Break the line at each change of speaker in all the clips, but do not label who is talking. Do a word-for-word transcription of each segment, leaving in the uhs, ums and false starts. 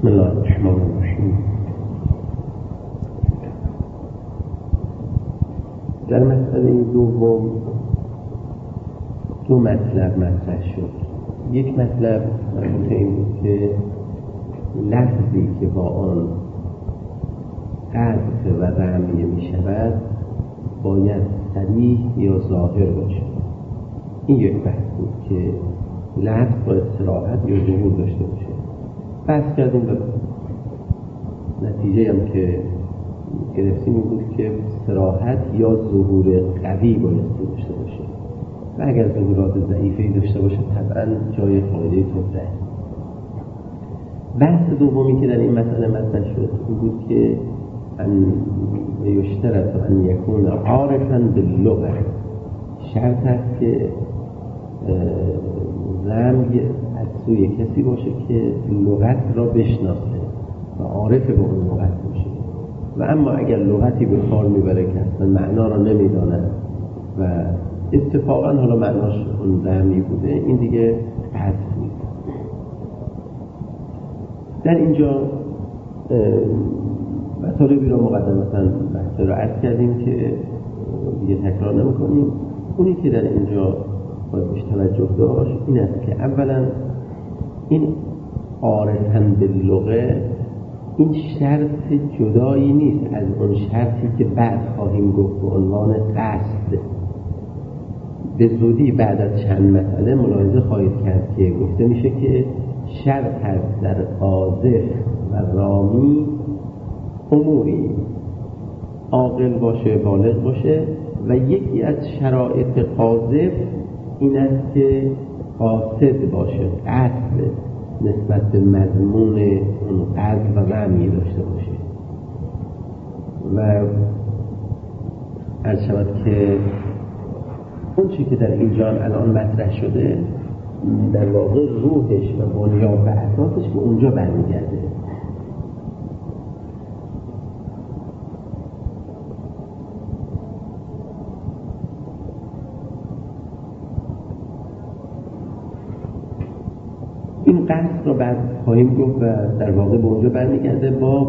بسم الله الرحمن الرحیم. در مسئله دوم دو مطلب مطرح شد. یک مطلب مربوط این بود که لفظی که با آن قذف و رمیه می شود باید صریح یا ظاهر باشد. این یک بحث بود که لفظ باید صراحت یا ظهور داشته باشه. بحث کردیم و نتیجه هم که گرفتیم این بود که صراحت یا ظهور قوی باید داشته باشه و اگر ظهورات ضعیفی داشته باشه طبعا جای فایده توده. بحث دومی که در این مسئله مطرح شد این بود که ان یشترط ان یکون عارفا باللغه، شرط است که رمی از سوی کسی باشه که لغت را بشناسه و عارف به اون لغت باشه، و اما اگر لغتی به کار میبره که اصلا معنا را نمیدانه و اتفاقا حالا معناش اون رمی بوده، این دیگه حذف نیست. در اینجا مطالبی را مقدمتا بحث را عرض کردیم که دیگه تکرار نمی‌کنیم. اونی که در اینجا باید بهش توجه داشت این است که اولا این عارفاً باللغه این شرط جدایی نیست از اون شرطی که بعد خواهیم گفت به عنوان قصد. به زودی بعد از چند مسئله ملاحظه خواهید کرد که گفته میشه که شرط هست در قاذف و رامی اموری عاقل باشه، بالغ باشه، و یکی از شرایط قاذف این است که قاصد باشه، قصد نسبت به مضمون اون قصد و رمی داشته باشه. و عرض شود که اون چی که در اینجا الان مطرح شده در واقع روحش و بنیاد و اساسش به اونجا برمیگرده. این قصد رو بعد خواهیم گفت و در واقع به اونجا برمیگرده با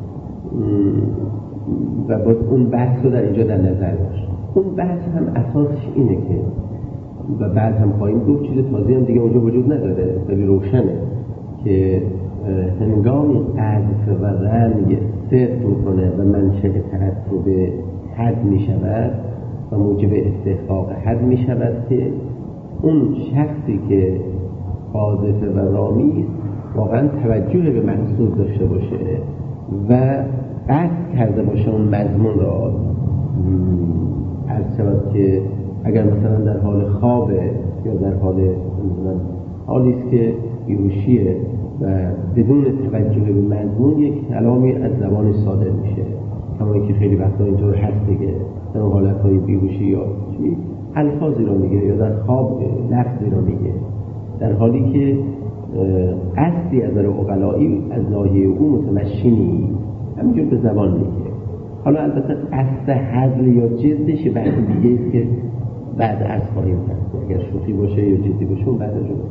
و با اون بحث رو در اینجا در نظر داشت. اون بحث هم اساسش اینه که و بعد هم خواهیم گفت چیز تازه هم دیگه اونجا وجود نداره، خیلی روشنه که هنگامی قذف و رمی صدق میکنه و منشأ تعصب حد میشود و موجب استحقاق حد میشود که اون شخصی که قاذف و رامی واقعا توجه به مقصود داشته باشه و قصد کرده باشه اون مضمون را. عرض شود که اگر مثلا در حال خوابه یا در حال حالی است که بیهوشیه و بدون توجه به مضمون یک کلامی از زبان صادر میشه، همونی که خیلی وقتا اینطور هست دیگه، در حالتهای بیهوشی یا چی الفاظی را میگه یا در خواب لفظی را میگه، در حالی که قصدی از عقلایی از ناحیه او متمشی همینجور به زبان میگه. حالا البته قصد حذف یا جدش بحث دیگه است که بعد عرض خواهیم کرد، اگر شوخی باشه یا جدی باشه اون بعد جو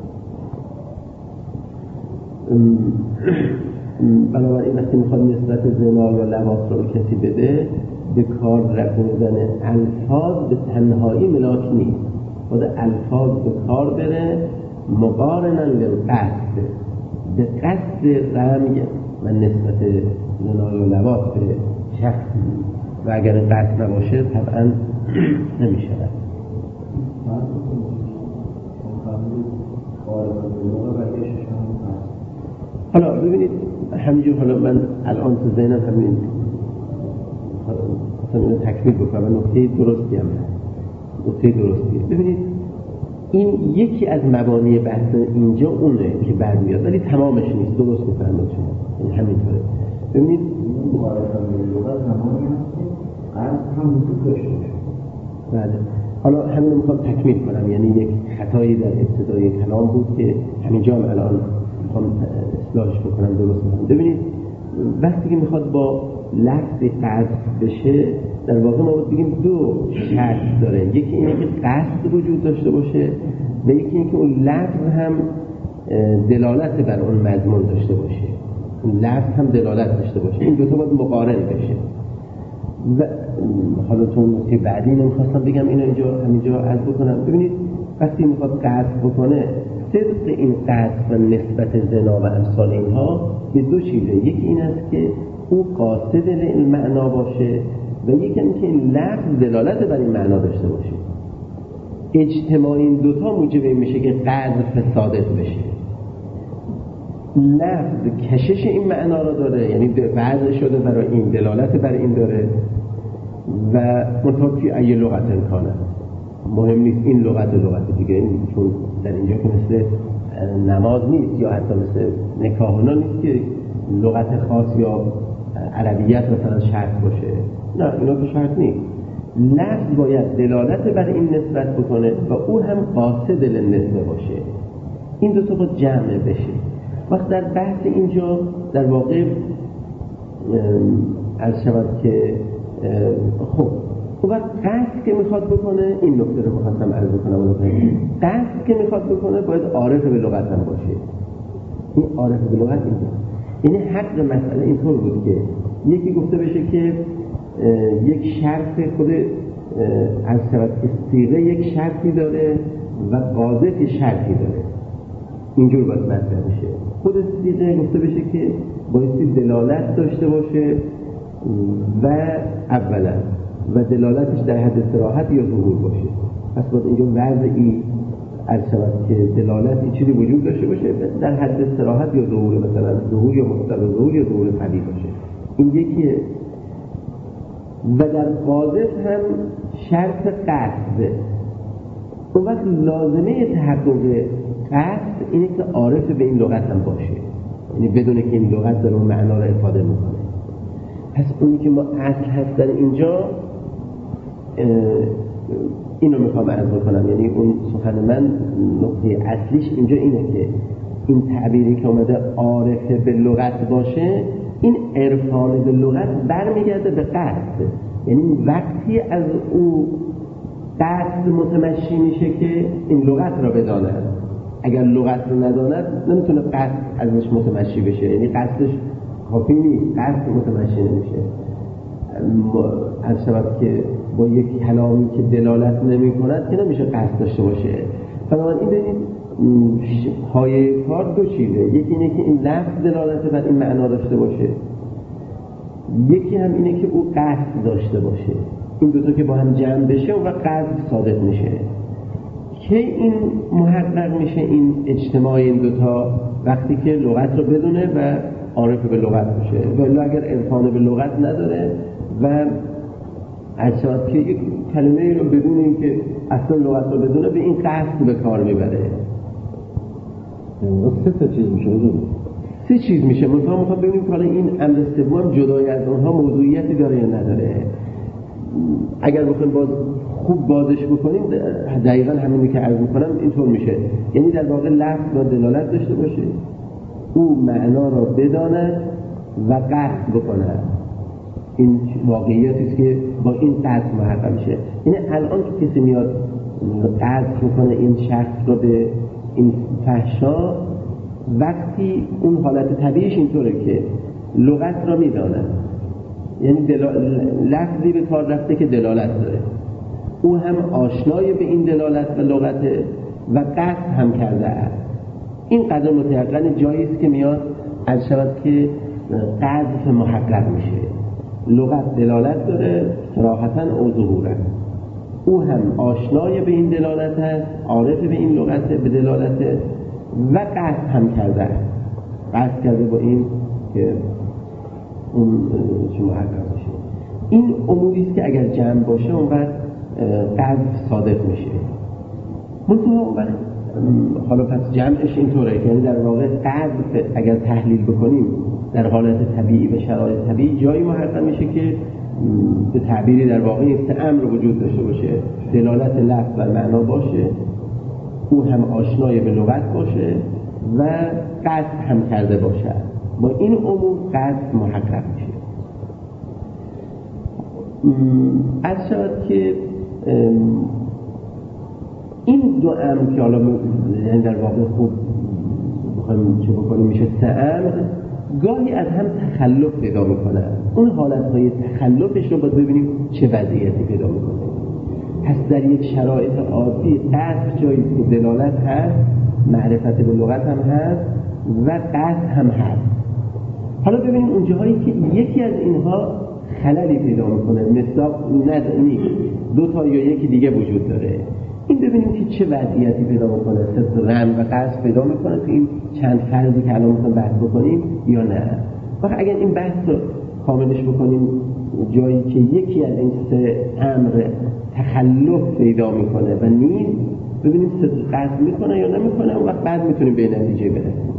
بنابراین وقتی میخواد نسبت زنا یا لواط رو کسی بده به کار رسوندن الفاظ به تنهایی ملاک نیست، خود الفاظ به کار بره مقارناً للقصد، به قصد رمی و نسبت زنا یا لواط به شخص، و اگر قصد نباشه طبعا نمیشه. حالا ببینید همینجور، حالا من الان تو ذهنم همین خواستم اینو تکمیل بکنم و نکته درستی هم نکته درستیه. ببینید این یکی از مبانی بحث اینجا اونه که بعد میاد، ولی تمامش نیست. درست میفرمایید شما، این همینطوره. ببینید
مقارنه با لغت زمانی هست که قصد هم وجود داشته باشه.
بله، حالا همین رو میخوام تکمیل کنم. یعنی یک خطایی در ابتدای کلام بود که همینجا هم الان میخوام اصلاحش بکنم، درست میکنم. ببینید وقتی که میخواد با لفظی قصد بشه در واقع ما باید بگیم دو شرط داره. یکی اینه که قصد وجود داشته باشه و یکی اینه که اون لفظ هم دلالت بر اون مضمون داشته باشه. لفظ هم دلالت داشته باشه. این دوتا باید مقارن بشه. و حالا تو نکته بعدی نمیخواستم بگم اینو اینجا همینجا عرض بکنم. ببینید وقتی میخواد قصد بکنه، صدق این قصد و نسبت زنا و امثال اینها به دو چیزه. یکی این است که او قاصد این معنا باشه و یکی این که این لفظ دلالت بر این معنا داشته باشه. اجتماع این دوتا موجب این میشه که قذف صادق بشه. لفظ کشش این معنا رو داره، یعنی وضع شده برای این، دلالت بر این داره و متوفی ای لغت امکانه، مهم نیست این لغت و لغت دیگه، این چون در اینجا که مثل نماز نیست یا حتی مثل نکاحنا نیست که لغت خاص یا عربیت مثلا شرط باشه، نه اینا که شرط نیست. لفظ باید دلالت بر این نسبت بکنه و او هم قاصد للنسبه باشه. این دو تا باید جمع بشه. وقت در بحث اینجا در واقع از شود که خب او وقت قصد که میخواد بکنه، این نکته رو میخواستم عرض بکنم، قصد که میخواد بکنه باید عارف به لغت هم باشه. این عارف به لغت اینجا یعنی حق مسئله اینطور بود که یکی گفته بشه که یک شرط خود از شود که صیغه یک شرطی داره و قاذف شرطی داره، اینجور باید مطرح بشه. خود صیغه گفته بشه که بایستی دلالت داشته باشه و اولا و دلالتش در حد صراحت یا ظهور باشه. پس باید اینجا وضعی از شود که دلالتی چیزی وجود داشته باشه در حد صراحت یا ظهور، مثلا ظهور یا مستقل ظهور یا ظهور طبیعی باشه. این یکیه. و در قاذف هم شرط قصد. اون وقت لازمه تحقق قصد اینه که عارف به این لغت هم باشه، یعنی بدونه که این لغت داره معنا رو افاده میکنه. پس اونی که ما اصل هست در اینجا اینو میخوام عرض بکنم، یعنی اون سخن من نقطه اصلیش اینجا اینه که این تعبیری که اومده عارف به لغت باشه، این عرفان به لغت برمیگرده به قصد. یعنی وقتی از او قصد متمشی میشه که این لغت را بداند، اگر لغت رو نداند نمیتونه قصد ازش متمشی بشه، یعنی قصدش کافی نیست، قصد متمشی نمیشه. از شباب که با یک کلامی که دلالت نمی کند که نمیشه قصد داشته باشه. بنابراین ببینید پایه کار دو چیزه، یکی اینه که این لفظ دلالت بر این معنا داشته باشه، یکی هم اینه که او قصد داشته باشه. این دو تا که با هم جمع بشه و قصد صادق میشه. که این محقق میشه این اجتماع این دو تا وقتی که لغت رو بدونه و عارف به لغت باشه. ولی اگر عرفان به لغت نداره و اجازه که یک کلمه رو بدون اینکه اصلا لغت رو بدونه به این قصد به کار میبره،
سه تا چیز میشه.
سه چیز میشه. مثلا میخوام ببینیم که این امر سوم جدای از اونها موضوعیتی داره یا نداره. اگر بخوایم باز خوب بازش بکنیم دقیقاً همینی که عرض میکنم اینطور میشه، یعنی در واقع لفظ با دلالت داشته باشه، او معنا را بداند و قصد بکند. این واقعیتی است که با این قصد محقق میشه. یعنی الان که کسی میاد قصد میکنه این شخص رو به این فحشا، وقتی اون حالت طبیعیش اینطوره که لغت را میداند، یعنی دلال... لفظی به کار رفته که دلالت داره، او هم آشنای به این دلالت و لغت و قصد هم کرده است. این قدر متيقن جایی است که میاد از شود که قذف محقق میشه. لغت دلالت داره صراحتاً او ظهورا، او هم آشنای به این دلالت است، عارف به این لغت به دلالت و قصد هم کرده است، قصد کرده با این که اون چه محقق باشه. این اموری است که اگر جمع باشه اون وقت قذف صادق میشه. منطقه اون وقت حالا پس جمعش اینطوره، یعنی در واقع قذف اگر تحلیل بکنیم در حالت طبیعی و شرایط طبیعی جایی محقق میشه که به تعبیری در واقع یک امر وجود داشته باشه، دلالت لفظ و معنا باشه، او هم آشنای به لغت باشه و قصد هم کرده باشه. با این امور قصد محقق میشه. از شود که این دو امر که حالا در واقع خوب بخوایم چه بکنیم میشه سه امر، گاهی از هم تخلف پیدا میکنن. اون حالتهای تخلفش رو باید ببینیم چه وضعیتی پیدا میکنه. پس در یک شرایط عادی قصد جایی که دلالت هست، معرفت به لغت هم هست و قصد هم هست. حالا ببینیم اون جاهایی که یکی از اینها خللی پیدا میکنه، مصداق نیست، دو تا یا یکی دیگه وجود داره، این ببینیم که چه وضعیتی پیدا میکنه، صرف رم و قصد پیدا میکنه که این چند فرضی که الان میخوایم بحث بکنیم یا نه. وقت اگر این بحث رو کاملش بکنیم جایی که یکی از این سه امر تخلف پیدا میکنه و نیست، ببینیم صدق قصد میکنه یا نمیکنه، اون وقت بعد میتونیم به نتیجه برسیم.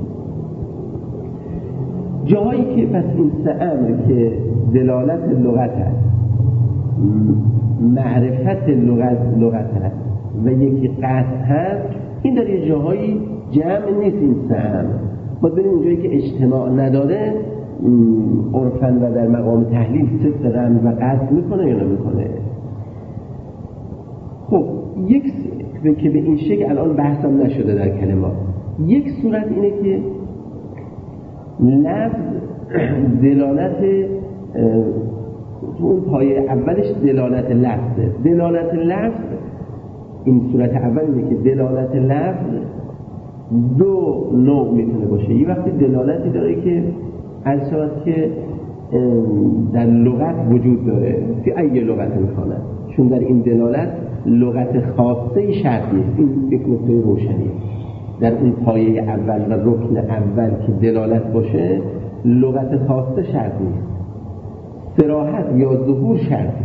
جایی که پس این سه امر که دلالت لغت هست، معرفت لغت لغت هست و یکی قصد هست، این در یه جاهایی جمع نیست. این سه امر باید ببینیم اونجایی که اجتماع نداره عرفاً و در مقام تحلیل صدق رمز و قصد میکنه یا نمیکنه. خب یک س... که به این شکل الان بحثم نشده در کلمات، یک صورت اینه که لفظ دلالت اون پایه اولش دلالت لفظه. دلالت لفظ این صورت اول اینه که دلالت لفظ دو نوع میتونه باشه. یه وقتی دلالتی داره که از شود که در لغت وجود داره، که ای لغت میخوانه، چون در این دلالت لغت خاصه شرط نیست. این یک نکته روشنیه. در اون پایه اول و رکن اول که دلالت باشه لغت خاصه شرط نیست، صراحت یا ظهور شرطه.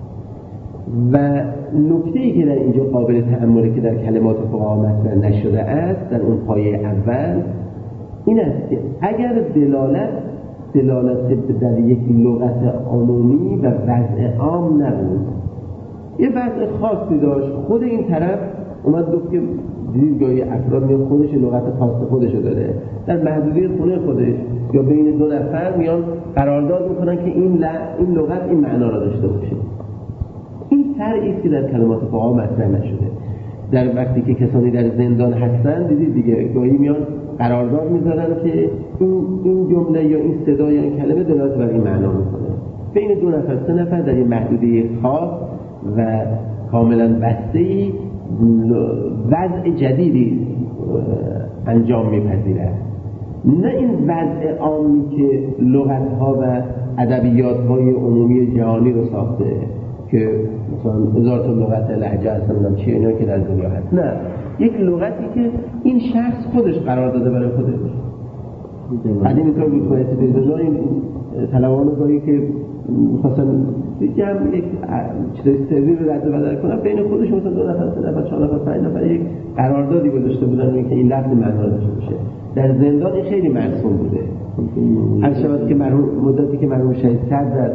و نکته‌ای که در اینجا قابل تأمله که در کلمات فقها مطرح نشده است در اون پایه اول این است که اگر دلالت دلالت در یک لغت عمومی و وضع عام نبود، یه وضع خاصی داشت، خود این طرف اومد گفت که دیدگاهی افراد میان خودش لغت خاص خودشو داره، در محدودیت خونه خودش یا بین دو نفر میان قرارداد میکنن که این ل... این لغت این معنا را داشته باشه. این فرعی است که در کلمات فقها مطرح نشده. در وقتی که کسانی در زندان هستن دیدید دیگه، گاهی میان قرارداد میذارن که این این جمله یا این صدا یا این کلمه دلالت بر این معنا میکنه. بین دو نفر سه نفر در این محدودیت خاص و کاملا بسته‌ای وضع جدیدی انجام میپذیرد، نه این وضع عامی که لغت‌ها و ادبیات‌های عمومی جهانی رو ساخته که مثلا هزار تا لغت لهجه هستن چیه اینا که در دنیا هست. نه، یک لغتی که این شخص خودش قرار داده برای خودش. قدیم اینطور بود باید تلویزیون این طلبان گاهی که مثلا جمع یک چیزای سری رو رد و بدل کنن بین خودش، مثلا دو نفر سه نفر چهار نفر پنج نفر یک قراردادی گذاشته بودن که این لفظ معنا داشته باشه. در زندان این خیلی مرسوم بوده. هر شود که مرحوم مدتی که مرحوم شهید صدر در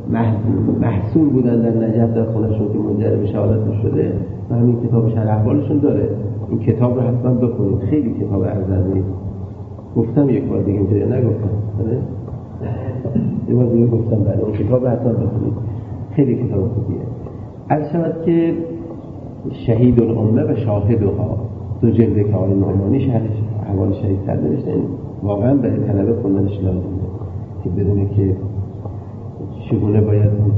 محصول بودن در نجف در خونه‌شون که منجر به شهادت شده و همین کتاب شرح احوالشون داره. این کتاب رو حتما بخونید، خیلی کتاب ارزنده. گفتم یک بار دیگه اینجا نگفتم، آره یه بار دیگه گفتم بعد اون کتاب رو حتما بخونید، خیلی کتاب خوبیه. عرض شود که شهید الامه و شاهدها دو جلده که آقای نعمانی شرح احوال شهید صدر نوشته، واقعا برای طلبه خوندنش لازمه که بدونه که چگونه باید بود.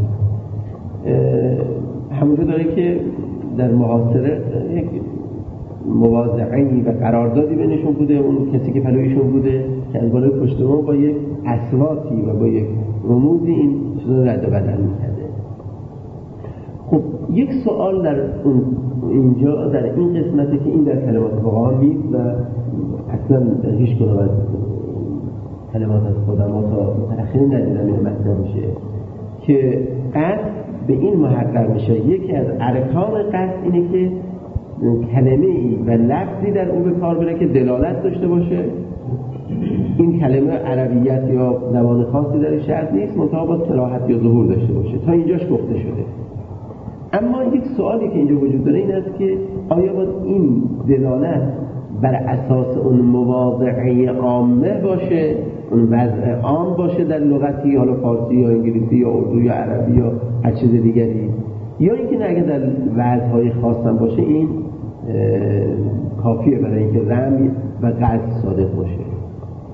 همونجا داره که در محاصره یک مواضعی و قراردادی بینشون بوده، اون کسی که پلویشون بوده که از بالای پشتمان با یک اصواتی و با یک رموزی این چیزا رد و بدل میکرده. خب یک سوال در اون اینجا در این قسمته که این در کلمات فقها نیست و اصلا در هیچ کدوم از کلمات از قدما تا متأخرین ندیدم این مطرح میشه که قصد به این محقق میشه. یکی از ارکان قصد اینه که کلمه ای و لفظی در اون به کار بره که دلالت داشته باشه. این کلمه عربیت یا زبان خاصی در شرط نیست، منتها با صراحت یا ظهور داشته باشه. تا اینجاش گفته شده. اما یک سوالی که اینجا وجود داره این است که آیا باید این دلالت بر اساس اون مواضعه عامه باشه، اون وضع عام باشه در لغتی، حالا فارسی یا انگلیسی یا اردو یا عربی یا هر چیز دیگری، یا اینکه نه اگه در وضعهای خاصم باشه این کافیه برای اینکه رمی و قصد صادق باشه.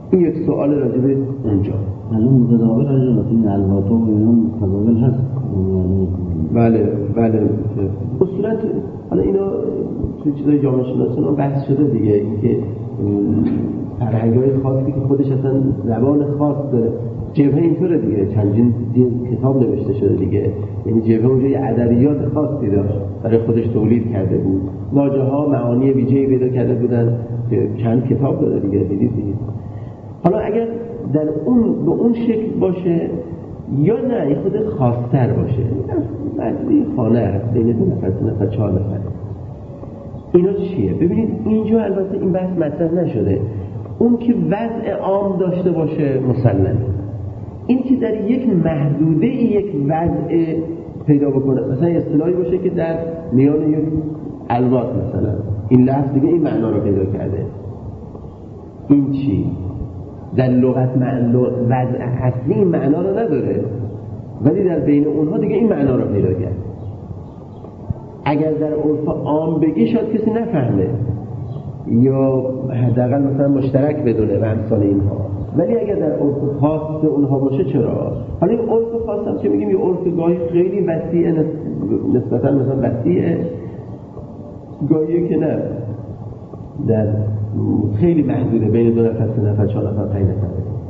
این یک سوال راجع به اونجا.
الان متداول از این الواتا و اینا متداول هست.
بله بله اصولا حالا اینا تو چیزای جامعه شناسی اون بحث شده دیگه، اینکه فرهنگ‌های خاصی که خودش اصلا زبان خاص داره. جبهه اینطوره دیگه، چندین کتاب نوشته شده دیگه، یعنی جبهه اونجا یه ادبیات خاصی داشت برای خودش تولید کرده بود، واژه‌ها معانی ویژه‌ای پیدا کرده بودن که چند کتاب داره دیگه، دیدید دیگه. حالا اگر در اون به اون شکل باشه یا نه این خود خاص‌تر باشه، مجموعه خانه هست بین دو نفر سه نفر چهار نفر، اینا چیه؟ ببینید اینجا البته این بحث مطرح نشده. اون که وضع عام داشته باشه مسلمه، این که در یک محدوده یک وضع پیدا بکنه، مثلا اصطلاحی باشه که در میان یک الوات مثلا این لفظ دیگه این معنا رو پیدا کرده، این چی؟ در لغت معنا وضع اصلی این معنا رو نداره، ولی در بین اونها دیگه این معنا رو پیدا کرد. اگر در عرف عام بگی شاید کسی نفهمه یا حداقل مثلا مشترک بدونه و امثال اینها، ولی اگر در عرف خاص اونها باشه چرا؟ حالا این عرف خاص هم که میگیم یه عرف گاهی خیلی وسیع نسبتا مثلا وسیعه، گاهی که نه در خیلی محدوده بین دو نفر سه نفر چهار نفر پنج نفر.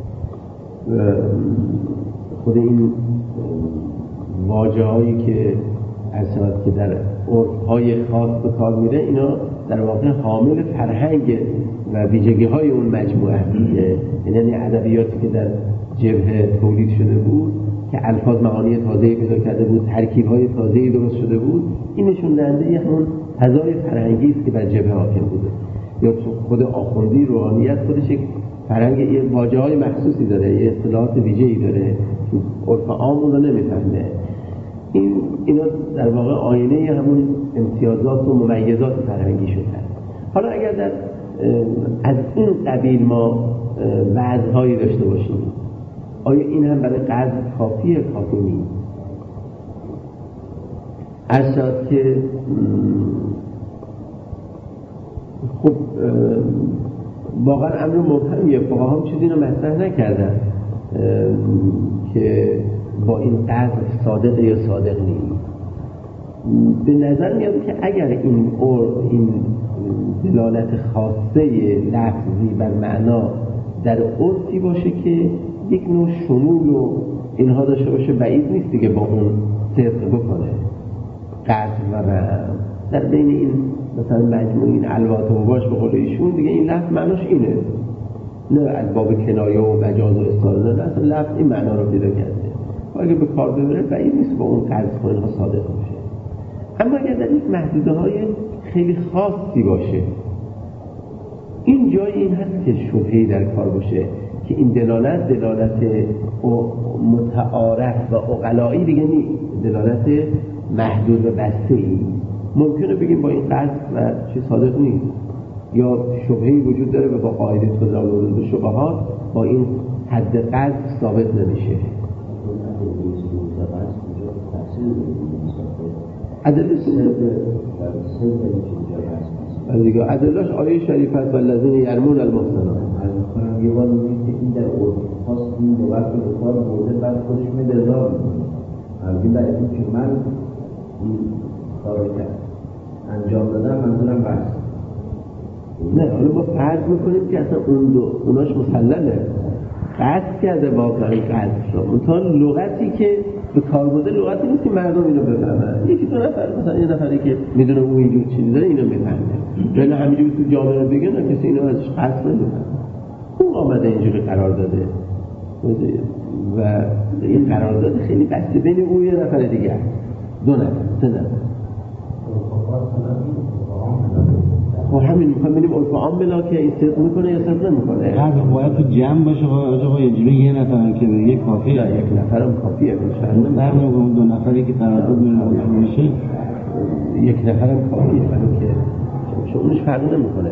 خود این واژه هایی که اصلا که در عرف های خاص به کار میره اینا در واقع حامل فرهنگ و ویژگی های اون مجموعه هست، یعنی ادبیاتی که در جبهه تولید شده بود که الفاظ معانی تازه‌ای پیدا کرده بود، ترکیب های تازه‌ای درست شده بود، این نشون دهنده همون فضای فرهنگی است که بر جبهه حاکم بوده. یا تو خود آخوندی روحانیت خودش یک فرهنگ، یه واژه‌های مخصوصی داره، یه اصطلاحات ویژه‌ای داره که عرف عام اون رو نمیفهمه. این اینا در واقع آینه همون امتیازات و ممیزات فرهنگی شده. حالا اگر در از این قبیل ما وضع‌هایی داشته باشیم، آیا این هم برای قصد کافیه؟ کافی نیست. ارشاد که خب واقعا امر مبهمیه، فقها هم چیزی رو مطرح نکردن که با این قصد صادق یا صادق نیست. به نظر میاد که اگر این اور این دلالت خاصه لفظی بر معنا در عرفی باشه که یک نوع شمول و اینها داشته باشه، بعید نیست دیگه با اون صدق بکنه. قصد و رحم در بین این مثلا مجموع این الوات و باش به قول ایشون دیگه این لفظ معناش اینه، نه از باب کنایه و مجاز و استعاره، نه اصلا لفظ این معنا رو پیدا کرده. اگه به کار ببره بعید نیست با اون قصد کنه ها صادق باشه. اما اگر در یک محدوده های خیلی خاصی باشه، این جای این هست که شبهه‌ای در کار باشه که این دلالت دلالت متعارف و عقلایی دیگه نیست، دلالت محدود و بسته‌ای. ممکنه بگیم با این قصد و چی صادق نیست، یا شبهه‌ای وجود داره و با قاعده تداول به شبهات با این حد قصد ثابت نمیشه. ادله سه دیگه ادلهش آیه شریف هست والذین یرمون المحصنات.
یه بار میگه که این در عرف خاص این دو وقت به کار برده، بعد خودش مدرزار میکنه. البته برای این که من این کار رو انجام دادم منظورم بس
نه، حالا ما فرض میکنیم که اصلا اون دو اوناش مسلمه، قصد کرده واقعا قصد شد، منتها لغتی که به کار برده لغتی نیست که مردم اینو بفهمن. یکی دو نفر مثلا یه نفری که میدونه اون اینجور چیزی داره اینو میفهمه، ولی همینجوری تو جامعه بگه نه کسی اینو ازش قصد نمیفهمه. اون آمده اینجوری قرار داده و این قرارداد خیلی بسته بین اون یه نفر دیگه، دو نفر سه نفر. خب همین میخوام ببینیم عرف عام بلا که این صدق میکنه یا صدق نمیکنه.
هر باید تو جمع باشه، آقا یه جوری یه نفر که بگه کافیه.
نه یک نفرم کافیه.
در اون دو نفری که قرارداد میشه
یک نفرم کافیه، ولی که شونش فرق نمیکنه.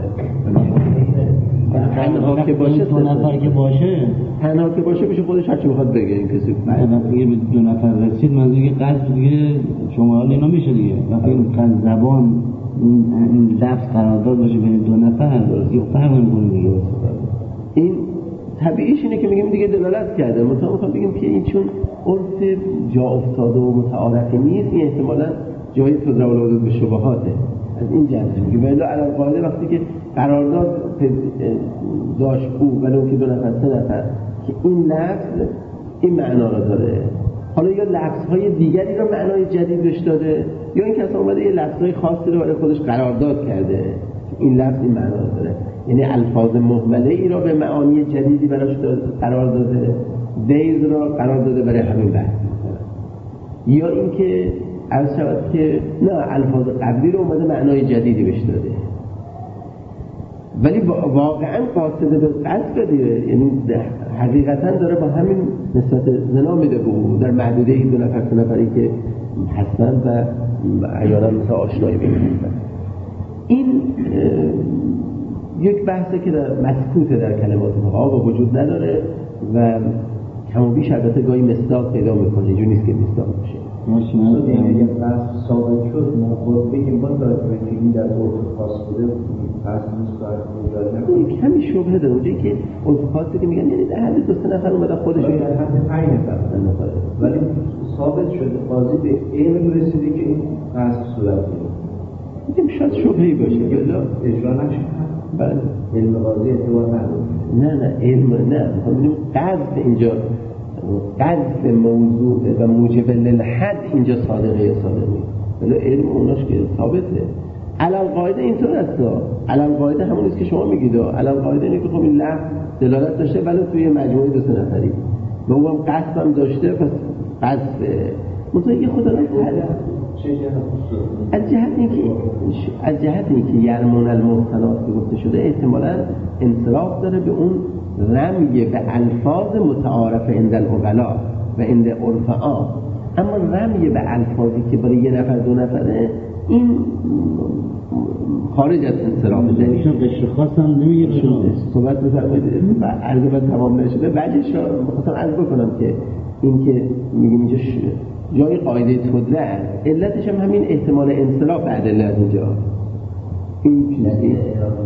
تنها که باشه
دو نفر که باشه
تنها که باشه بشه خودش هرچی بخواد بگه. این کسی
وقتی به دو نفر رسید منظور که قصد دیگه شمال اینا میشه دیگه. وقتی این زبان این لفظ قرارداد باشه بین دو نفر یه فرق نمیکنه دیگه.
این طبیعیش اینه که میگیم دیگه دلالت کرده. مثلا میخوام بگیم که این چون عرف جا افتاده و متعارفی نیست، این احتمالاً جای تضرع الحدود به شبهاته. از این جنسه میگه ولی علی القاعده وقتی که قرارداد داشت او ولی اون که دو نفر سه نفر که این لفظ این معنا رو داره، حالا یا لفظهای دیگری رو معنای جدید بهش داده یا این کس اومده یه لفظهای خاصی رو برای خودش قرارداد کرده این لفظ این معنا رو داره، یعنی الفاظ مهمله ای را به معانی جدیدی براش قرار داده، دیز را قرار داده برای همین بحث، یا اینکه عرض شود که نه الفاظ قبلی رو اومده معنای جدیدی بهش داده ولی واقعا قاصده به قصد داده، یعنی حقیقتا داره با همین نسبت زنا میده بود در محدوده این دو نفر سه نفری که هستن و عیانا مثل آشنایی بگیرن. این یک بحثه که در مسکوته در کلمات فقها و وجود نداره و کم و بیش البته گاهی مصداق پیدا میکنه، اینجور نیست که مصداق باشه.
ماشین یعنی یک بحث ثابت شد ما بگیم با داره که این در عرف خاص بوده پس نیست
که کمی شبهه داره اونجایی که عرف خاصی که میگن یعنی در حد دو سه نفر اومده خودش
در حد پنج نفر ولی ثابت شده قاضی به علم رسیده که این بحث صورت گرفته.
میگم شاید شبهه‌ای باشه یا
اجرا نشه.
بله
علم قاضی اعتبار نداره.
نه نه علم نه میخوام بگم قصد اینجا قصد موضوع و موجب للحد اینجا صادقه یا صادق نیست ولی علم اوناش که ثابته. علل قاعده اینطور است، علل قاعده همون است که شما میگید، علل قاعده اینه که خب این لفظ دلالت داشته ولی توی مجموعه دو سه نفری و اونم قصد هم داشته پس قصد مثلا یه خدا از جهت اینکه از جهت اینکه یرمون المحسنات که گفته شده احتمالاً انصراف داره به اون رمی به الفاظ متعارف عند العقلاء و عند عرف عام، اما رمی به الفاظی که برای یه نفر دو نفره این خارج از انصراف دلیل
قشر خاص هم نمیگه
صحبت بفرمایید و عرض بعد تمام نشده بعدش می‌خواستم عرض بکنم که این که میگیم اینجا جای قاعده تدلع علتش هم همین احتمال انصراف ادله از اینجا این چیزی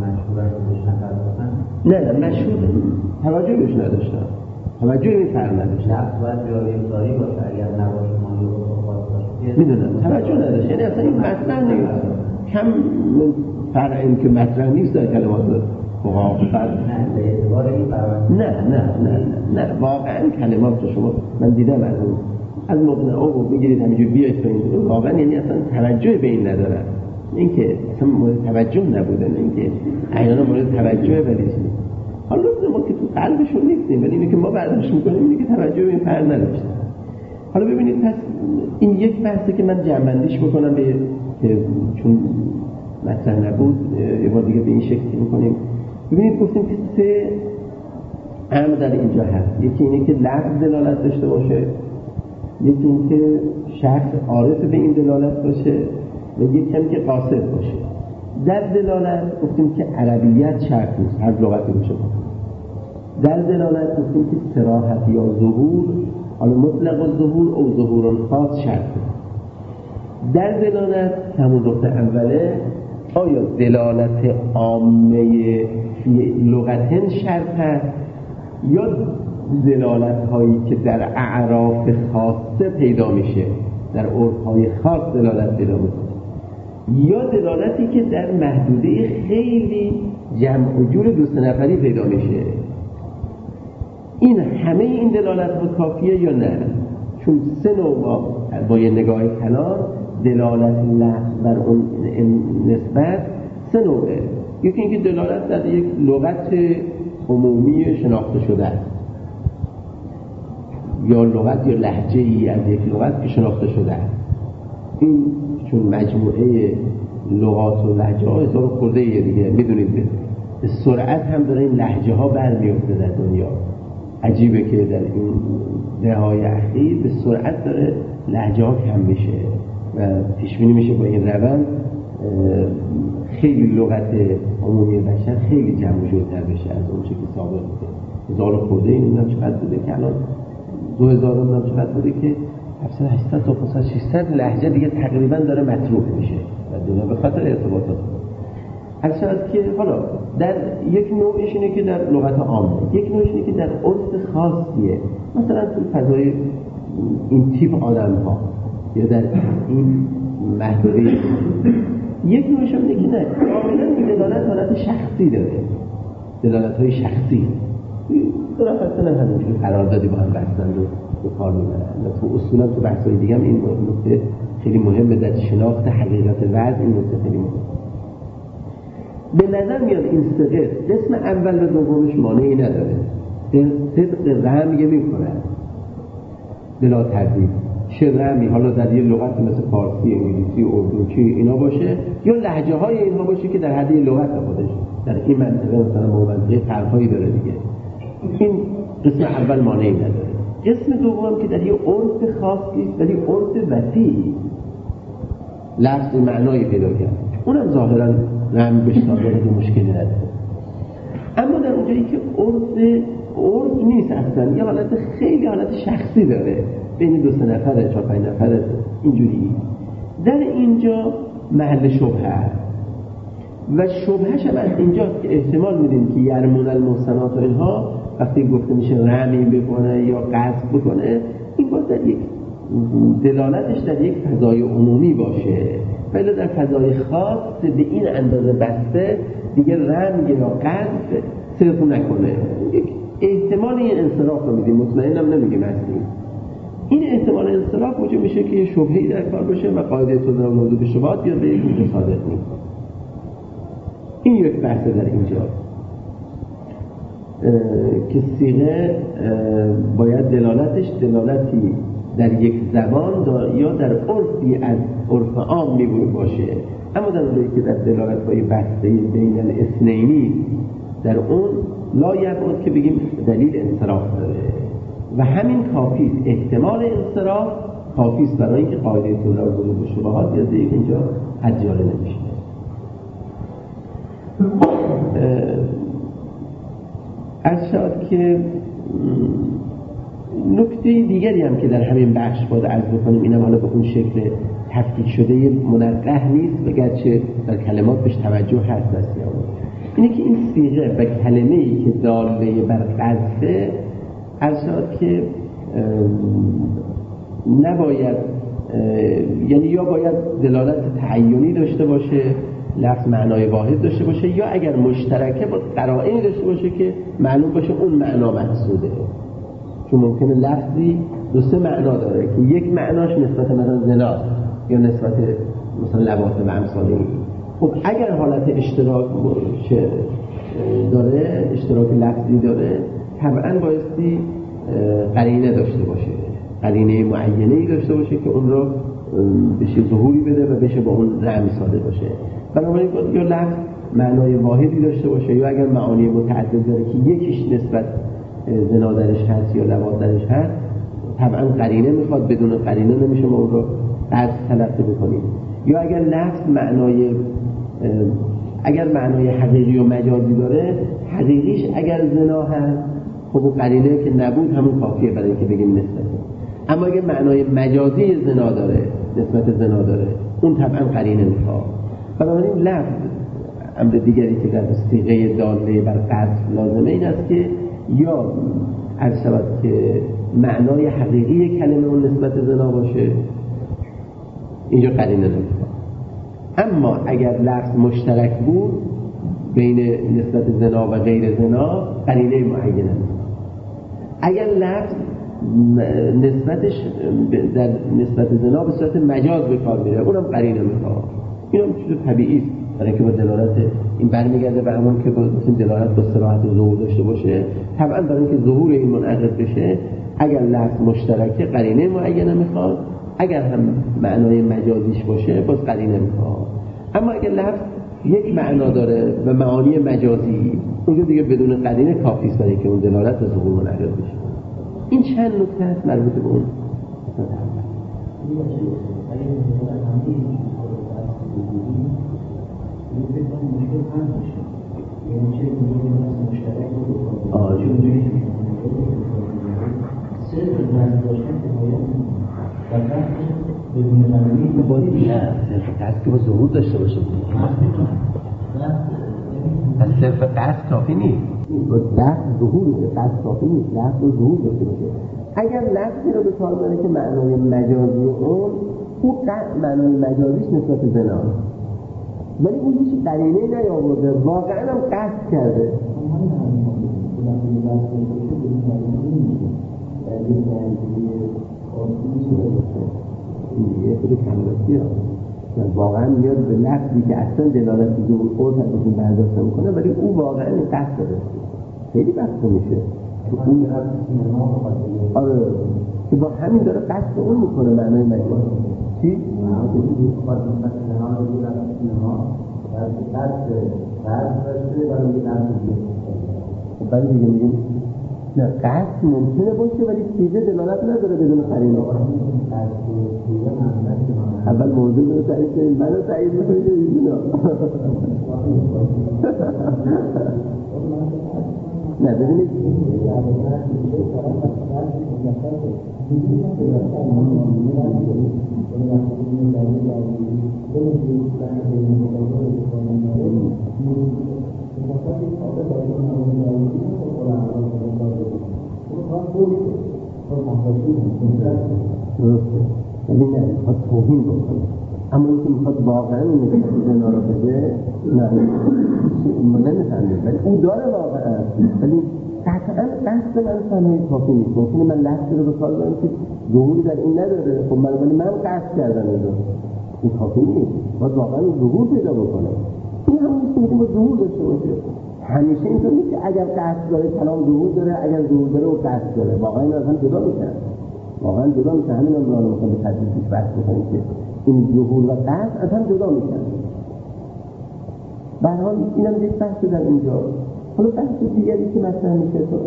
نه نه مشهور توجه بهش نداشتم توجه این فرق نداشتم
لفظ باید جاری ساری باشه اگر نباشه مالی رو خواست
میدونم توجه نداشت یعنی اصلا این مطرح نیست کم فرق این که مطرح نیست در کلمات فقها
نه به اعتبار این فرق
نه نه نه نه واقعا کلمات رو شما من دیدم از اون از مبنعه و بگیرید همینجور بیایید تو این واقعا یعنی اصلا توجه به این ندارن این که اصلا مورد توجه نبودن این که احیانا مورد توجه بلیش نیست حالا ما که تو قلبشون نیستیم ولی اینه که ما برداشت میکنیم اینه که توجه به این فرق نداشتن. حالا ببینید پس این یک بحثه که من جمع‌بندیش بکنم به که چون مطرح نبود یه بار دیگه به این شکل میکنیم. ببینید گفتیم که سه امر در اینجا هست، یکی اینه که لفظ دلالت داشته باشه، یکی این که شخص عارف به این دلالت باشه و یکی هم که قاصد باشه. در دلالت گفتیم که عربیت شرط نیست، هر لغتی باشه. در دلالت گفتیم که صراحت یا ظهور، حالا مطلق الظهور او ظهور خاص شرطه. در دلالت همون نقطه اوله آیا دلالت عامه فی لغتن شرط هست یا دلالت هایی که در اعراف خاصه پیدا میشه در عرف های خاص دلالت پیدا میکنه یا دلالتی که در محدوده خیلی جمع و جور دو سه نفری پیدا میشه. این همه این دلالت ها کافیه یا نه؟ چون سه نوع با, با یه نگاه کنار دلالت لفظ بر اون نسبت سه نوعه. یکی اینکه دلالت در یک لغت عمومی شناخته شده است یا لغت یا لهجه ای از یک لغت که شناخته شده است. این چون مجموعه لغات و لهجه ها هزار خورده ایه دیگه میدونید به سرعت هم داره این لهجه ها برمیفته در دنیا. عجیبه که در این دهه‌های اخیر به سرعت داره لهجه ها کم میشه و پیشبینی میشه با این روند خیلی لغت عمومی بشر خیلی جمع و جورتر بشه از اون چه که سابق بوده. هزار خورده این نمیدونم چقدر بوده که الان دو هزار نمیدونم چقدر بوده که هفتصد هشتصد تا پانصد ششصد لهجه دیگه تقریبا داره متروک میشه و دنیا به خاطر ارتباطات. اصلا که حالا در یک نوعش اینه که در لغت عامه، یک نوعش اینه که در عرف خاصیه، مثلا تو فضای این تیپ آدم ها یا در این محدوده. یک نوعش هم اینه که نه، کاملا این دلالت حالت شخصی داره، دلالت های شخصی داره، اصلا همینجوری قراردادی با هم بستند و به کار میبرن. تو اصولا تو بحث های دیگه هم این نکته خیلی مهمه، در شناخت حقیقت وضع این نکته خیلی مهمه. به نظر میاد این سه قسم اول و دومش مانعی نداره، صدق رمی میکنه بلا تردید. چه رمی حالا در یه لغت مثل فارسی، انگلیسی، اردوچی اینا باشه یا لهجه های اینها باشه که در حد لغت خودش در این منطقه مثلا موضوعی فرقایی داره دیگه، این قسم اول مانعی نداره. قسم دوم که در یه عرف خاصی ولی عرف وسیع لفظ معنایی پیدا کرد، اونم ظاهرا رم بهش صادره و مشکلی نداره. اما در اونجایی که عرف عرف نیست اصلا، یه حالت خیلی حالت شخصی داره، بین دو سه نفره، چهار پنج نفره، اینجوری، در اینجا محل شبهه هست و شبهش هم از اینجاست که احتمال میدیم که یرمون المحصنات و اینها وقتی گفته میشه رمی بکنه یا قصد بکنه، این باید در یک دلالتش در یک فضای عمومی باشه، ولی در فضای خاص به این اندازه بسته دیگه رمی یا قصد صرف نکنه. یک احتمال این انصراف رو میدیم، مطمئنم نمیگیم هستیم. این احتمال انصراف موجب میشه که یه شبهه‌ای در کار باشه و قاعده تضاد موضوع به شبهات بیاد به یک موضوع صادق نیست. این یک بحث در اینجا که صیغه باید دلالتش دلالتی در یک زبان یا در عرفی از عرف عام میبوده باشه، اما در اونجایی که در دلالت‌های بسته بین الاثنینی در اون لا یبعد که بگیم دلیل انصراف داره و همین کافیست، احتمال انصراف کافیست برای اینکه قاعده تضاد موضوع به شبهات بیاد دیگه اینجا حد جاری نمیشه. از شاید که نکته دیگری هم که در همین بخش باید عرض بکنیم، اینم حالا به اون شکل تفکیک شده منقح نیست و گرچه در کلمات بهش توجه هست بسیار، اینه که این صیغه و کلمه‌ای که داله بر قذفه از شاید که نباید، یعنی یا باید دلالت تعیینی داشته باشه، لفظ معنای واحد داشته باشه، یا اگر مشترکه با قرائنی داشته باشه که معلوم باشه اون معنا مقصوده. چون ممکنه لفظی دو سه معنا داره که یک معناش نسبت مثلا زنا یا نسبت مثلا لواطه و امثال این. خب اگر حالت اشتراک داره، اشتراک لفظی داره، طبعا بایستی قرینه داشته باشه، قرینه معینه‌ای داشته باشه که اون رو بشه ظهوری بده و بشه با اون رمی ساده باشه. بنابراین باید یا لفظ معنای واحدی داشته باشه یا اگر معانی متعدد داره که یکیش نسبت زنا درش هست یا لواط درش هست، طبعا قرینه میخواد، بدون قرینه نمیشه ما اون رو قصد تلقی بکنیم. یا اگر لفظ معنای اگر معنای حقیقی و مجازی داره، حقیقیش اگر زنا هست خب اون قرینه که نبود همون کافیه برای اینکه بگیم نسبته. اما اگر معنای مجازی زنا داره، نسبت زنا داره، اون طبعا قرینه میخواد. بنابراین لفظ امر دیگری که در صیغه داله بر قصد لازمه این است که یا عرض شود که معنای حقیقی کلمه اون نسبت زنا باشه، اینجا قرینه نمیخواد. اما اگر لفظ مشترک بود بین نسبت زنا و غیر زنا، قرینه معینه میخواد. اگر لفظ نسبتش در نسبت زنا به صورت مجاز به کار میره، اونم قرینه میخواد. این هم چیز طبیعی است، برای اینکه با دلالت این برمیگرده به همون که مثلا دلالت با صراحت و ظهور داشته باشه. طبعا برای اینکه ظهور این منعقد بشه، اگر لفظ مشترکه قرینه معینه میخواد، اگر هم معنای مجازیش باشه باز قرینه میخواد. اما اگر لفظ یک معنا داره و معانی مجازی، اونجا دیگه بدون قرینه کافی است برای اینکه اون دلالت به ظهور منعقد بشه. این چند نکته است مربوط به اون. آه جون باید نه صرف قصد که با ظهور داشته باشه. پس صرف قصد کافی نیست. لفظ ظهور قصد کافی نیست، لفظ رو ظهور داشته باشه. اگر لفظی رو به کار بره که معنای مجازی اون او معنای مجازیش نسبت به زنا، ولی اون هیچ قرینه‌ای نیاورده، واقعا هم قصد کرده. یه خود کمرسی ها واقعا میاد به لفظی که اصلا دلالتی به اون عرف ازشون برداشت میکنه، ولی او واقعا این قصد داره. خیلی وقت میشه اون آره که با همین داره قصد اون میکنه معنای مجاز. چی؟ ولی دیگه میگیم نه قصد ممکنه باشه ولی سیغه دلالت نداره بدون قرینه. اول موضوع رو تایید کنید، منو تایید میکنید اینا. نه ببینید ولی نه میخواد توهین بکنه، اما اینکه میخواد واقعا این نسبت زنا رو بده نه نمیفهمید، ولی او داره واقعا، ولی قطعا قصد من فهمید کافی نیست. ممکنه من لحظه رو به کار برم که ظهوری در این نداره، خب من ولی من قصد کردم این رو، این کافی نیست، باید واقعا ظهور پیدا بکنه. این هم نیست که باید ظهور داشته باشه. همیشه اینطور نیست که اگر قصد داره کلام ظهور داره، اگر ظهور داره و قصد داره، واقعا این از هم جدا میشن، واقعا جدا میشن. همین هم برای مثلا به تدریج پیش بحث بکنیم که این ظهور و قصد از هم جدا میشن. به هر حال اینم یک بحث در اینجا. حالا بحث دیگری که مثلا میشه تو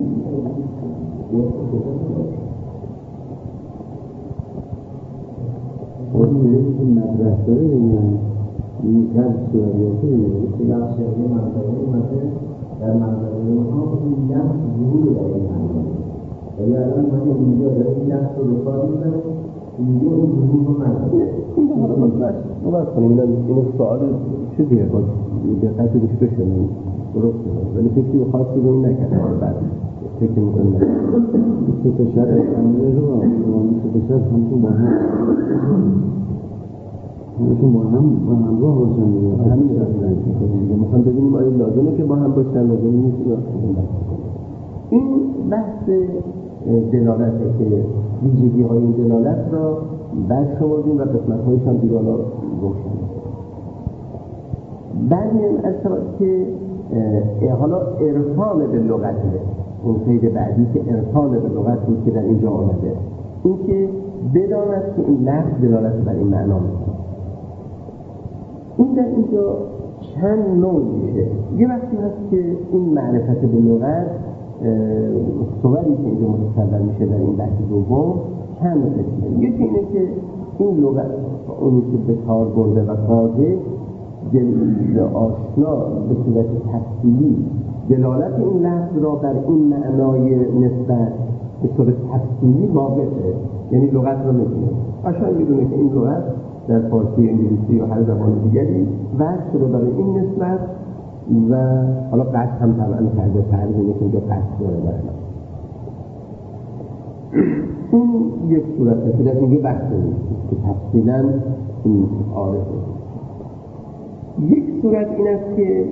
این مدرسه داره دیگه این کار سوالیاتی دیگه
که در شهری منطقه مثلا در منطقه اونها میگن ظهور داره این معنی. ولی الان ما اینجا داریم این لحظه رو کار میکنه اینجا اون ظهور رو نداره.
این به حالا باید باید کنیم این سوال چیزیه باید دقیقی روش بشنیم درسته، ولی فکری به خاصی رو این نکنه. بعد فکر میکنم
سه پشر امیره رو سه پشر همتون با هم همتون با هم با همراه باشن دیگه.
همین دیگه میخوام ببینیم آیا لازمه که با هم باشن، لازمه نیست. این بحث دلالته که ویژگی های این دلالت را بر شمردیم و قسمت هایش هم دیگه حالا روشن. بعدیم از که حالا ارفان به لغته، اون قید بعدی که ارفان به لغت بود که در اینجا آمده، این که بداند که این لفظ دلالت بر این معنا میکنه. این در اینجا چند نوع میشه. یه وقتی هست که این معرفت به لغت صوری که اینجا متصور میشه در این بحث دوم چند قسمه. یکی اینه که این لغت اونی که به کار برده و قاضی دل آشنا به صورت تفصیلی دلالت این لفظ را بر این معنای نسبت به صورت تفصیلی واقعه، یعنی لغت را میدونه آشنا میدونه که این لغت در فارسی، انگلیسی یا هر زبان دیگری وضع شده برای این نسبت و حالا قصد هم طبعا کرده فرض اینه که اینجا قصد داره برای این یک صورت که در اینجا بحث نیست که تفصیلا این عارفه. یک صورت این است که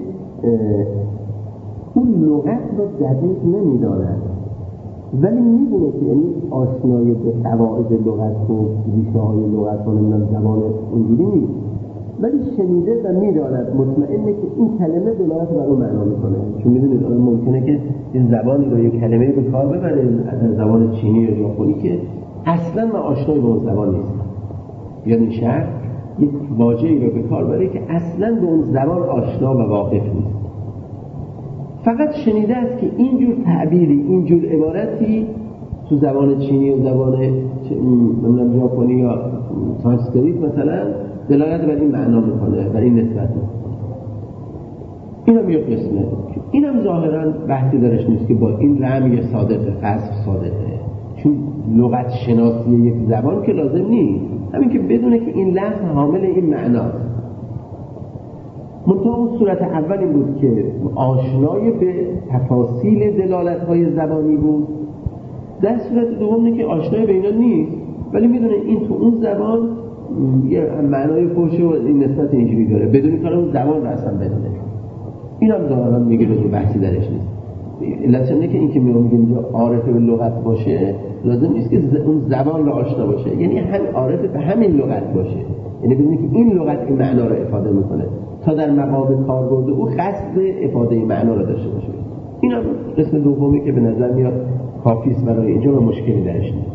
اون لغت رو دقیق نمیداند ولی میدونه که یعنی آشنایی به قواعد لغت و ریشه های لغت و نمیدونم زبان اونجوری نیست، ولی شنیده و میداند، مطمئنه که این کلمه دلالت بر اون معنا میکنه. چون میدونید الان ممکنه که این زبانی رو یک کلمه به کار ببره از زبان چینی یا ژاپنی که اصلا من آشنایی به اون زبان نیستم، یا این شخص یک واژه‌ای رو به کار ببره که اصلا به اون زبان آشنا و واقف نیست، فقط شنیده است که اینجور تعبیری، اینجور عبارتی تو زبان چینی و زبان نمیدونم ژاپنی یا سانسکریت مثلا دلالت بر این معنا میکنه و این نسبت میکنه. اینم یک قسمه. اینم ظاهرا بحثی درش نیست که با این رمی صادقه، فصل صادقه، چون لغت شناسی یک زبان که لازم نیست، همین که بدونه که این لفظ حامل این معناست. منطقه اون صورت اول این بود که آشنای به تفاصیل دلالت‌های زبانی بود. در صورت دوم اینه که آشنای به اینا نیست ولی میدونه این تو اون زبان یه معنای فحشه و این نسبت اینجوری داره بدون کار اون زبان رو اصلا بدونه. این هم ظاهرا میگه رو بحثی درش نیست. علت اینه که این که میگم اینجا عارف به لغت باشه لازم نیست که اون زبان رو آشنا باشه، یعنی هم عارف به همین لغت باشه، یعنی بدونه که این لغت این معنا رو افاده میکنه تا در مقام کاربرد او قصد افاده این معنا رو داشته باشه. این هم قسم دومی که به نظر میاد کافیست برای اینجا و مشکلی درش نیست.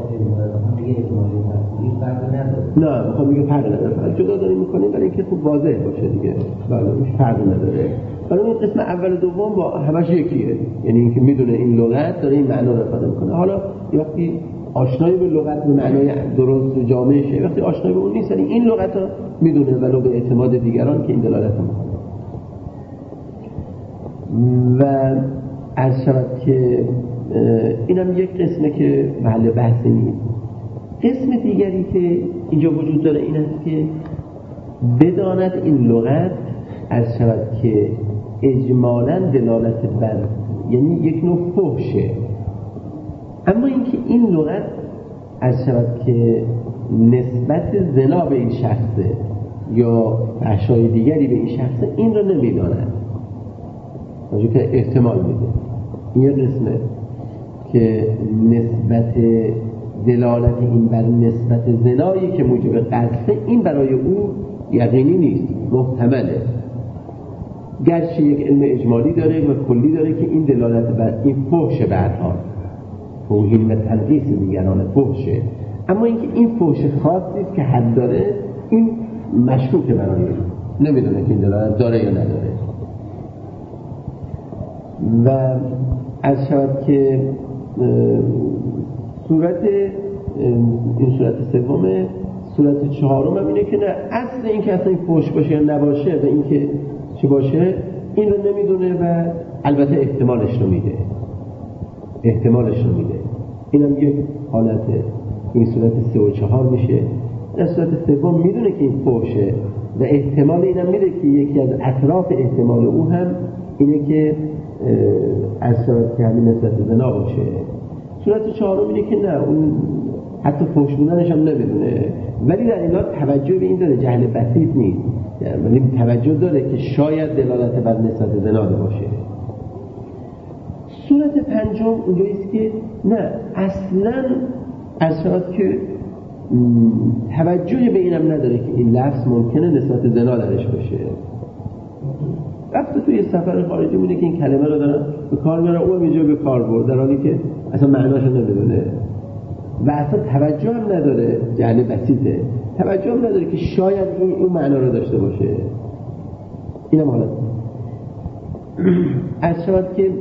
نه میخوام میگه فرق نداره، فقط جدا داریم میکنیم برای اینکه خوب واضح باشه دیگه. بله هیچ فرقی نداره. ولی این قسم اول و دوم با همش یکیه، یعنی اینکه میدونه این لغت داره این معنا رو افاده میکنه. حالا وقتی آشنایی به لغت به معنای درست و جامع شه، وقتی آشنایی به اون نیست یعنی این لغت رو میدونه ولو به اعتماد دیگران که این دلالت میکنه. و از شود که اینم یک قسمه که محل بحثی نیست. قسم دیگری که اینجا وجود داره این است که بداند این لغت از شود که اجمالاً دلالت بر یعنی یک نوع فحشه، اما اینکه این لغت از شود که نسبت زنا به این شخصه یا فحشای دیگری به این شخصه این رو نمیداند، وجود که احتمال میده. این یه قسمه که نسبت دلالت این بر نسبت زنایی که موجب قذفه این برای او یقینی نیست، محتمله، گرچه یک علم اجمالی داره و کلی داره که این دلالت بر این فحش به هر حال توهین و تنقیص دیگران فحشه، اما اینکه این فحش خاصی است که حد داره این مشکوکه برای او، نمیدونه که این دلالت داره یا نداره. و از شود که صورت این صورت سومه، صورت چهارم هم اینه که نه اصل این که اصلا این فحش باشه یا نباشه و این که چی باشه این رو نمیدونه و البته احتمالش رو میده احتمالش رو میده این هم یک حالته. این صورت سه و چهار میشه. در صورت سوم میدونه که این فحشه و احتمال اینم میده که یکی از اطراف احتمال او هم اینه که از شود که همین نسبت زنا باشه. صورت چهارم اینه که نه اون حتی فحش بودنش هم نمیدونه ولی در این حال توجه به این داره، جهل بسیط نیست، ولی توجه داره که شاید دلالت بر نسبت زنا باشه. صورت پنجم اونجاییست که نه اصلاً از شود که توجه به اینم نداره که این لفظ ممکنه نسبت زنا درش باشه. وقتی توی سفر خارجی میونه که این کلمه رو دارن به کار میارن، اون اینجا به کار برد در حالی که اصلا معناش رو نمیدونه و اصلا توجه هم نداره، جهل بسیطه، توجه هم نداره که شاید این اون معنا رو داشته باشه. اینم حالت از شود که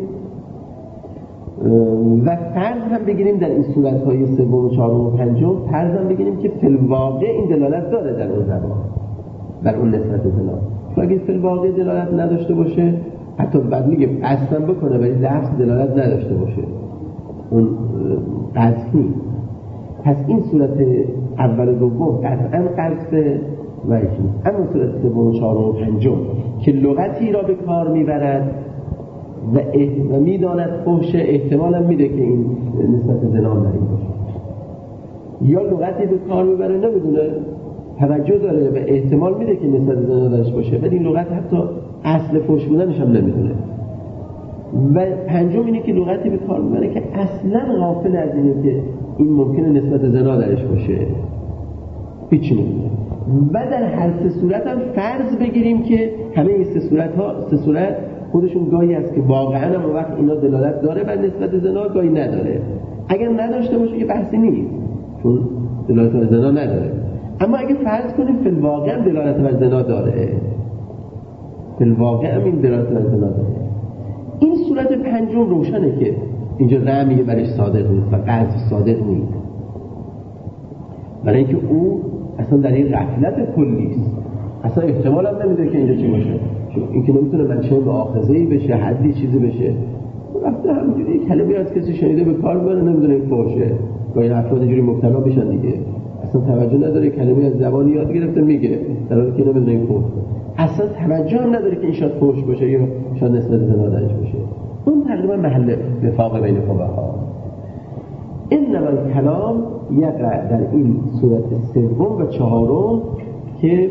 و فرض هم بگیریم در این صورت‌های سوم و چهارم و پنجم، فرض هم بگیریم که فی الواقع این دلالت داره در اون زبان بر اون نسبت زنا. و اگه فی الواقع دلالت نداشته باشه حتی بعد میگه اصلا بکنه ولی لفظ دلالت نداشته باشه اون قذفی، پس این صورت اول و دوم قطعا قذف و ایش نیست. اما صورت سوم و چهارم و پنجم که لغتی را به کار میبرد و, و میداند فحش، احتمال هم میده که این نسبت زنا در این باشه، یا لغتی به کار میبره نمیدونه، توجه داره و احتمال میده که نسبت زنا درش باشه ولی این لغت حتی اصل فحش بودنش هم نمیدونه. و پنجم اینه که لغتی به کار میبره که اصلا غافل از اینه که این ممکنه نسبت زنا درش باشه، هیچی نمیدونه. و در هر سه صورت هم فرض بگیریم که همه این سه صورت ها سه صورت خودشون گاهی است که واقعا هم وقت اینا دلالت داره بر نسبت زنا، گاهی نداره. اگر نداشته باشه که بحثی نیست چون دلالت بر زنا نداره، اما اگه فرض کنیم فی الواقع دلالت بر زنا داره، فی الواقع هم این دلالت بر زنا داره، این صورت پنجم روشنه که اینجا رمیه برش صادق نیست و قذف صادق نیست، برای اینکه او اصلا در این غفلت کلیست، اصلا احتمال هم نمیده که اینجا چی باشه، چون اینکه نمیتونه منشأ مؤاخذه‌ای بشه، حدی چیزی بشه. وقتی همینجوری کلمه از کسی شنیده به کار میبره نمیدونه این فحشه، گاهی افراد اینجوری مبتلا بشن دیگه، اصلا توجه نداره کلمه از زبان یاد گرفته میگه در حالی که نمیدونه این فحش اصلا توجه هم نداره که این شاید فحش باشه یا شاید نسبت زنادنش باشه. اون تقریبا محل وفاق بین فقها. انما الکلام یقع در این صورت سوم و چهارم که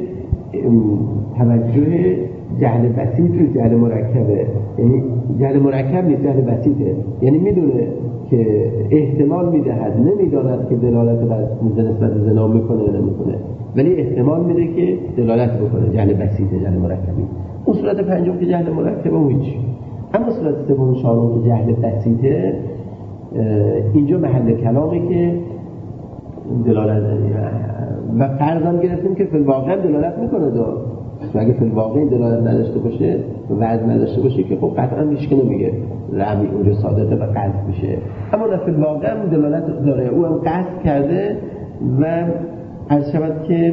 توجه جهل بسیط و جهل مرکبه، یعنی جهل مرکب نیست، جهل بسیطه، یعنی میدونه که احتمال میدهد نمیداند که دلالت بر نسبت زنا میکنه یا نمیکنه، ولی احتمال میده که دلالت بکنه. جهل بسیطه، جهل مرکبی. اون صورت پنجم که جهل مرکبه اون هیچ. اما صورت سوم و چهارم که جهل بسیطه، اینجا محل کلامی که دلالت و فرضاً گرفتیم که فی الواقع دلالت میکنه دار و اگه فی الواقع دلالت نداشته باشه وزن نداشته باشه که خب قطعاً هیچ که نمیگه رمی اونجا صادقه و قصد میشه. اما نه فی الواقع دلالت داره، او هم قصد کرده و عرض شود که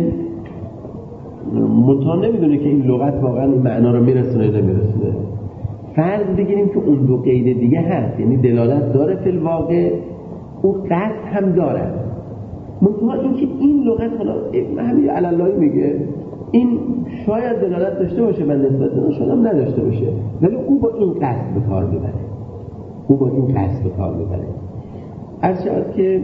منتها نمیدونه که این لغت واقعاً این معنا رو میرسونه یا نمیرسونه. فرض بگیریم که اون دو قید دیگه هست، یعنی دلالت داره فی الواقع، او قصد هم داره. منتها اینکه این لغت حالا همین علالایی میگه این شاید دلالت داشته باشه من نسبت به شاید هم نداشته باشه، ولی او با این قصد به کار میبره، او با این قصد به کار میبره. عرض شود که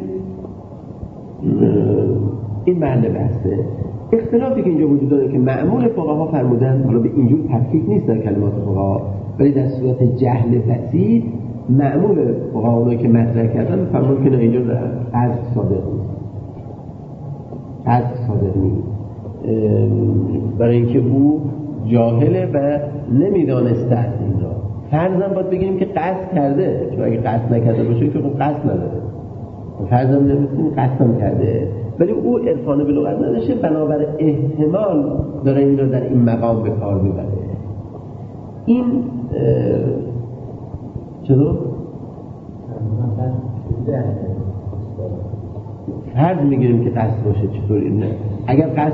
این محل بحثه. اختلافی که اینجا وجود داره که معمول فقها فرمودن، حالا به اینجور تفکیک نیست در کلمات فقها، ولی در صورت جهل بسیط معمول فقها اونایی که مطرح کردن فرمودن که نه اینجا قصد صادق نیست، قصد صادق نیست، برای اینکه او جاهله و نمیدانسته از این را. فرضاً باید بگیریم که قصد کرده، چون اگه قصد نکرده باشه که خب قصد نداره، فرضاً نمیتونیم قصد هم کرده، ولی او عرفان به لغت نداشته، بنابر احتمال داره این را در این مقام به کار میبره. این چطور؟ فرض میگیریم که قصد باشه، چطور این نه؟ اگر قصد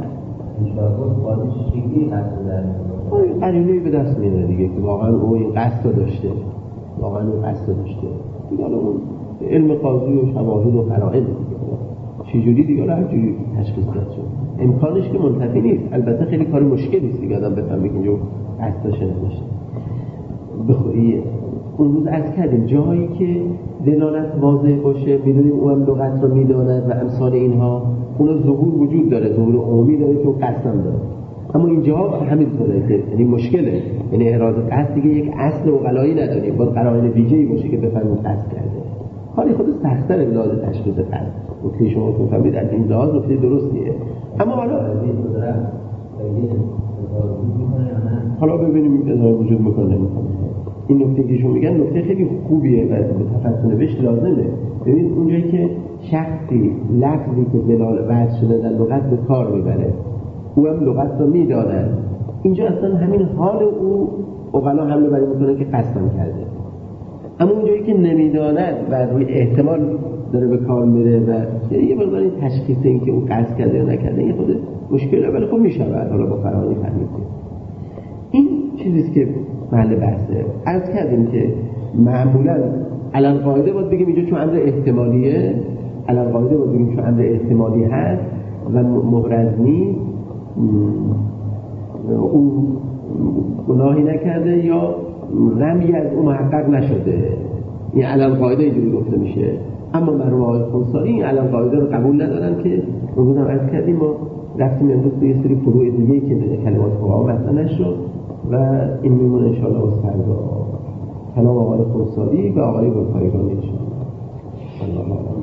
قرینه‌ای به دست میاره دیگه که واقعا او این قصد رو داشته، واقعا این قصد رو داشته دیگه. حالا اون علم قاضی و شواهد و قرائن دیگه چجوری دیگه هر جوری تشخیص داد شد. امکانش که منتفی نیست، البته خیلی کار مشکلی است دیگه آدم بفهمه که اینجا قصد داشته نداشته. بخوری اون روز عرض کردیم جایی که دلالت واضح باشه، میدونیم اون هم لغت رو میداند و امثال اینها، اون ظهور وجود داره، ظهور عمومی داره که اون قصد هم داره. اما اینجا همینطوره که یعنی مشکله، یعنی احراز قصد دیگه یک اصل عقلایی نداریم، باید قرائن ویژه‌ای باشه که بفهمیم قصد کرده. حالی خود سخت‌تر لحاظ تشخیص قصد. نکته شما که فهمید از این لحاظ نکته درستیه. اما حالا حالا ببینیم اظهار وجود میکنه نمیکنه. این نکته که شما میگن نکته خیلی خوبیه و به تفصیل بهش لازمه. ببینید اونجایی که شخصی لفظی که دلالت وضع شده در لغت به کار میبره، او هم لغت رو میداند، اینجا اصلا همین حال او عقلا حمله بر این میکنه که قصدم کرده. اما اونجایی که نمیداند و روی احتمال داره به کار میره و یه مقدار این تشخیص این که اون قصد کرده یا نکرده این خود مشکله، ولی خب میشود حالا با قرائن فهمید. این چیزیست که محل بحثه. عرض کردیم که معمولا علل قاعده باید بگیم اینجا چون امر احتمالیه، علل قاعده باید بگیم چون امر احتمالی هست و محرز نیست، او گناهی نکرده یا رمی از اون محقق نشده، این علل قاعده اینجوری گفته میشه. اما مرحوم آقای خونساری این علل قاعده رو قبول ندارن که روز هم عرض کردیم ما رفتیم امروز به یه سری فروع دیگه که کلمات فقها مطرح نشد و این میمونه انشاءالله از فردا. کلام آقای خونساری و آقای گلپایگانی انشاءالله.